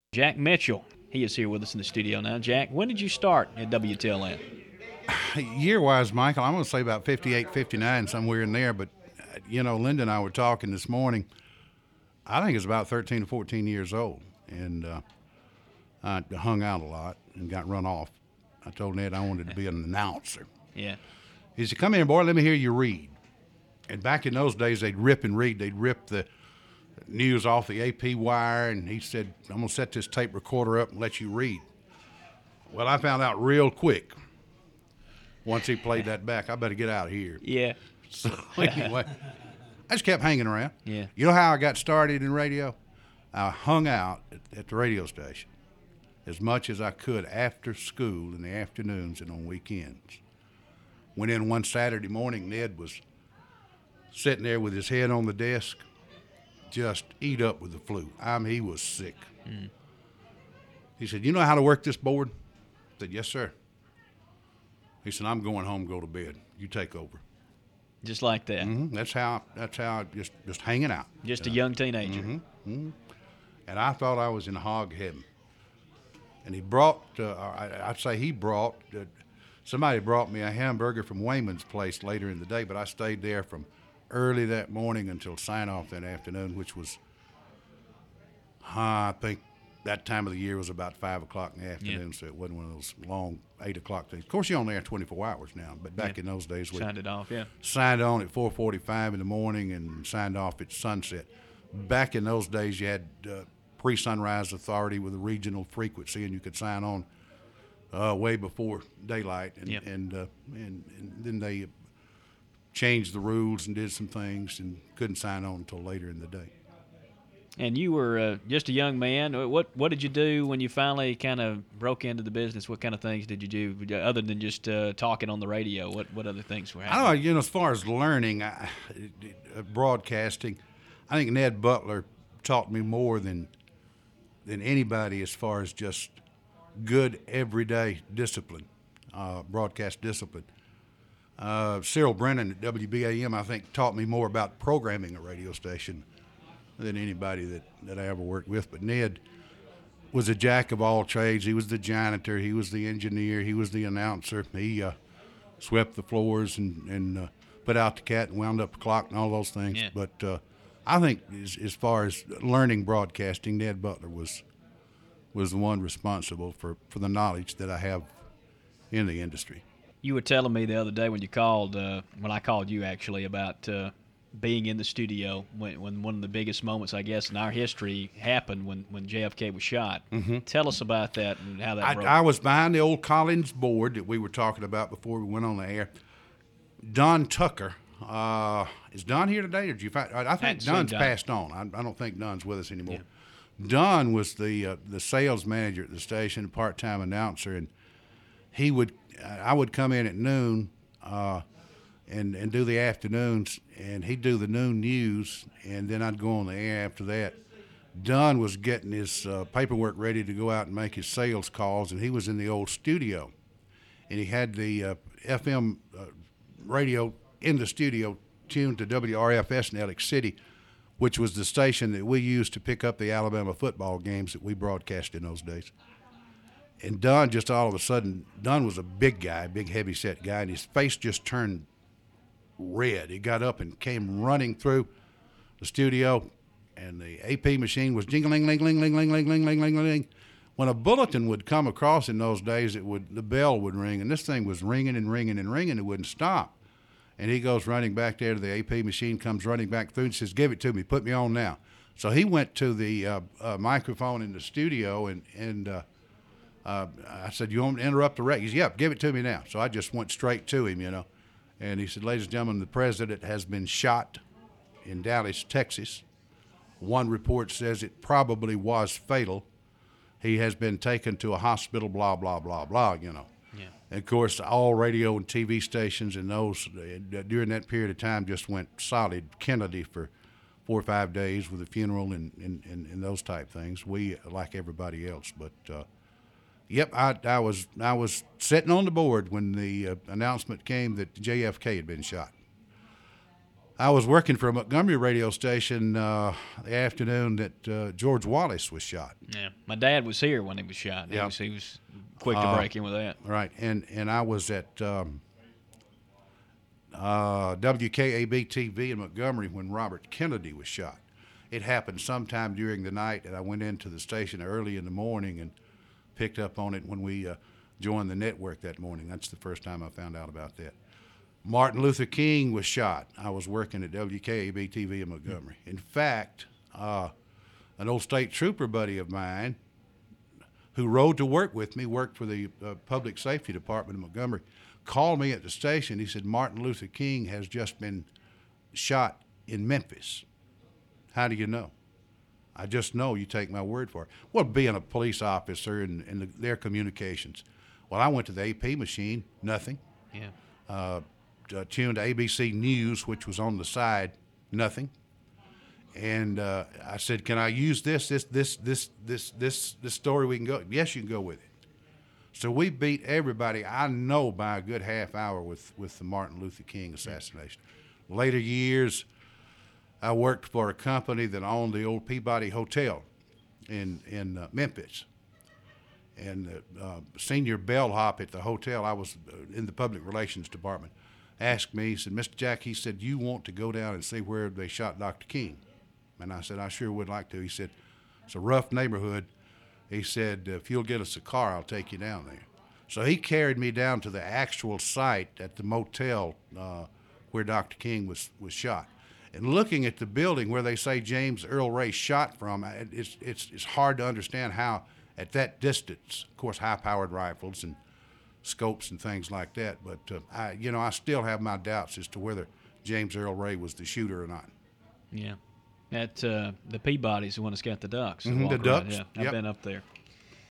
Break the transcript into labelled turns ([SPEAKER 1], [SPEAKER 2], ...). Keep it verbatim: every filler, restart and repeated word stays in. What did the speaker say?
[SPEAKER 1] Jack Mitchell. He is here with us in the studio now. Jack, when did you start at W T L N?
[SPEAKER 2] Year-wise, Michael, I'm going to say about fifty-eight, fifty-nine, somewhere in there. But, uh, you know, Linda and I were talking this morning. I think it's about thirteen or fourteen years old. And uh, I hung out a lot and got run off. I told Ned I wanted to be an announcer.
[SPEAKER 1] Yeah.
[SPEAKER 2] He said, come here, boy, let me hear you read. And back in those days, they'd rip and read. They'd rip the news off the A P wire, and he said, I'm going to set this tape recorder up and let you read. Well, I found out real quick once he played that back, I better get out of here.
[SPEAKER 1] Yeah.
[SPEAKER 2] So anyway, I just kept hanging around.
[SPEAKER 1] Yeah.
[SPEAKER 2] You know how I got started in radio? I hung out at, at the radio station as much as I could after school in the afternoons and on weekends. Went in one Saturday morning, Ned was sitting there with his head on the desk, just eat up with the flu. I mean, he was sick. Mm. He said, you know how to work this board? I said, yes, sir. He said, I'm going home, go to bed. You take over.
[SPEAKER 1] Just like that.
[SPEAKER 2] Mm-hmm. That's how. That's how. Just, just hanging out.
[SPEAKER 1] Just
[SPEAKER 2] you
[SPEAKER 1] a
[SPEAKER 2] know?
[SPEAKER 1] young teenager.
[SPEAKER 2] Mm-hmm. Mm-hmm. And I thought I was in hog heaven. And he brought. Uh, I, I'd say he brought. Uh, somebody brought me a hamburger from Wayman's place later in the day, but I stayed there from early that morning until sign off that afternoon, which was, uh, I think, that time of the year was about five o'clock in the afternoon, yeah. So it wasn't one of those long eight o'clock things. Of course, you're on there twenty-four hours now, but back
[SPEAKER 1] yeah.
[SPEAKER 2] in those days, we
[SPEAKER 1] signed it off. Yeah,
[SPEAKER 2] signed on at four forty-five in the morning and signed off at sunset. Back in those days, you had uh, pre-sunrise authority with a regional frequency, and you could sign on uh, way before daylight, and
[SPEAKER 1] yep.
[SPEAKER 2] and, uh, and and then they changed the rules and did some things, and couldn't sign on until later in the day.
[SPEAKER 1] And you were uh, just a young man. What what did you do when you finally kind of broke into the business? What kind of things did you do other than just uh, talking on the radio? What what other things were happening?
[SPEAKER 2] I don't know. You know, as far as learning, I, uh, broadcasting, I think Ned Butler taught me more than than anybody as far as just good everyday discipline, uh, broadcast discipline. Uh, Cyril Brennan at W B A M, I think, taught me more about programming a radio station than anybody that, that I ever worked with. But Ned was a jack of all trades. He was the janitor. He was the engineer. He was the announcer. He uh, swept the floors and, and uh, put out the cat and wound up the clock and all those things.
[SPEAKER 1] Yeah.
[SPEAKER 2] But uh, I think as, as far as learning broadcasting, Ned Butler was was the one responsible for, for the knowledge that I have in the industry.
[SPEAKER 1] You were telling me the other day when you called, uh, when I called you actually, about uh, being in the studio when, when one of the biggest moments, I guess, in our history happened when, when J F K was shot. Mm-hmm. Tell us about that and how that
[SPEAKER 2] I,
[SPEAKER 1] broke.
[SPEAKER 2] I was behind the old Collins board that we were talking about before we went on the air. Don Tucker, uh, is Don here today? Or did you find, I, I think Don's Don. passed on. I, I don't think Don's with us anymore. Yeah. Don was the uh, the sales manager at the station, part-time announcer, and he would I would come in at noon uh, and and do the afternoons, and he'd do the noon news, and then I'd go on the air after that. Don was getting his uh, paperwork ready to go out and make his sales calls, and he was in the old studio, and he had the uh, F M uh, radio in the studio tuned to W R F S in Alex City, which was the station that we used to pick up the Alabama football games that we broadcast in those days. And Don just all of a sudden, Don was a big guy, big heavy-set guy, and his face just turned red. He got up and came running through the studio, and the A P machine was jingling, ling, ling, ling, ling, ling, ling, ling, ling, ling. When a bulletin would come across in those days, it would the bell would ring, and this thing was ringing and ringing and ringing. It wouldn't stop. And he goes running back there to the A P machine, comes running back through and says, give it to me, put me on now. So he went to the uh, uh, microphone in the studio, and, and uh, uh, I said, you want me to interrupt the rec? He said, yep, give it to me now. So I just went straight to him, you know. And he said, ladies and gentlemen, the president has been shot in Dallas, Texas. One report says it probably was fatal. He has been taken to a hospital, blah, blah, blah, blah, you know.
[SPEAKER 1] Yeah.
[SPEAKER 2] And, of course, all radio and T V stations and those uh, during that period of time just went solid Kennedy for four or five days with a funeral and, and, and, and those type things. We, like everybody else. But, uh, yep, I, I was I was sitting on the board when the uh, announcement came that J F K had been shot. I was working for a Montgomery radio station uh, the afternoon that uh, George Wallace was shot.
[SPEAKER 1] Yeah, my dad was here when he was shot. He,
[SPEAKER 2] Yep.
[SPEAKER 1] was, he was quick to
[SPEAKER 2] Uh,
[SPEAKER 1] break in with that.
[SPEAKER 2] Right, and and I was at um, uh, W K A B T V in Montgomery when Robert Kennedy was shot. It happened sometime during the night, and I went into the station early in the morning and picked up on it when we uh, joined the network that morning. That's the first time I found out about that. Martin Luther King was shot. I was working at W K A B T V in Montgomery. In fact, uh, an old state trooper buddy of mine who rode to work with me, worked for the uh, Public Safety Department in Montgomery, called me at the station. He said, Martin Luther King has just been shot in Memphis. How do you know? I just know, you take my word for it. Well, being a police officer and, and the, their communications. Well, I went to the A P machine, nothing.
[SPEAKER 1] Yeah.
[SPEAKER 2] Uh, uh, tuned to A B C News, which was on the side, nothing. And uh, I said, "Can I use this, this, this, this, this, this, this story? We can go." Yes, you can go with it. So we beat everybody I know by a good half hour with with the Martin Luther King assassination. Later years, I worked for a company that owned the old Peabody Hotel in in uh, Memphis. And the uh, senior bellhop at the hotel, I was in the public relations department, asked me, he said, Mister Jack, he said, you want to go down and see where they shot Doctor King? And I said, I sure would like to. He said, it's a rough neighborhood. He said, if you'll get us a car, I'll take you down there. So he carried me down to the actual site at the motel uh, where Doctor King was, was shot. And looking at the building where they say James Earl Ray shot from, it's, it's, it's hard to understand how at that distance, of course, high-powered rifles and scopes and things like that. But, uh, I, you know, I still have my doubts as to whether James Earl Ray was the shooter or not.
[SPEAKER 1] Yeah. At uh, the Peabody's the one that's got the ducks. that
[SPEAKER 2] Mm-hmm,
[SPEAKER 1] walk
[SPEAKER 2] the
[SPEAKER 1] around.
[SPEAKER 2] ducks,
[SPEAKER 1] Yeah, I've
[SPEAKER 2] yep.
[SPEAKER 1] been up there.